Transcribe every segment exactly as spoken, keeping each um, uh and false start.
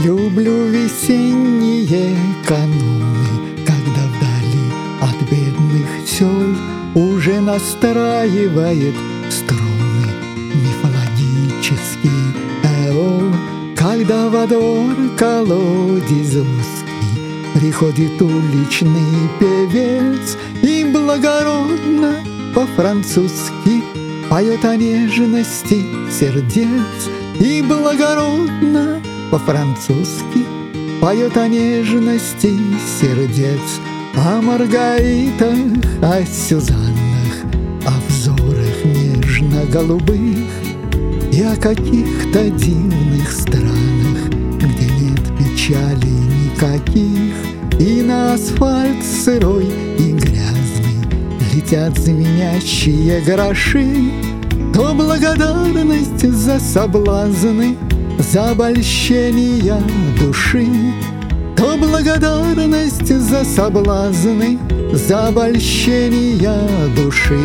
Люблю весенние кануны, когда вдали от бедных сел уже настраивает струны мифологический эол. Когда во двор колодец узкий приходит уличный певец и благородно по-французски поет о нежности сердец, и благородно по-французски поет о нежности сердец, о Маргаритах, о Сюзаннах, о взорах нежно-голубых и о каких-то дивных странах, где нет печали никаких, и на асфальт сырой и грязный летят звенящие гроши. То благодарность за соблазны, за обольщения души, то благодарность за соблазны, за обольщения души.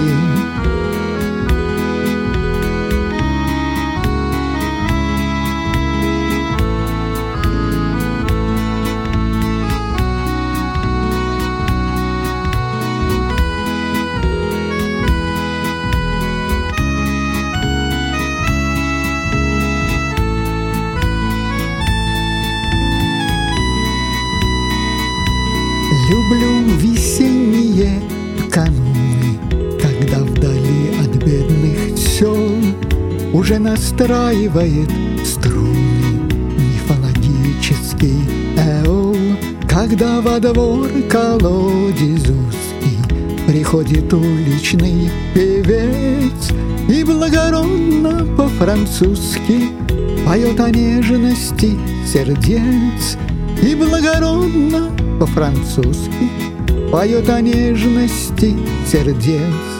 Люблю весенние кануны, когда вдали от бедных сел уже настраивает струны мифологический эол. Когда во двор колодец узкий приходит уличный певец и благородно по-французски поет о нежности сердец, и благородно по-французски поет о нежности сердец.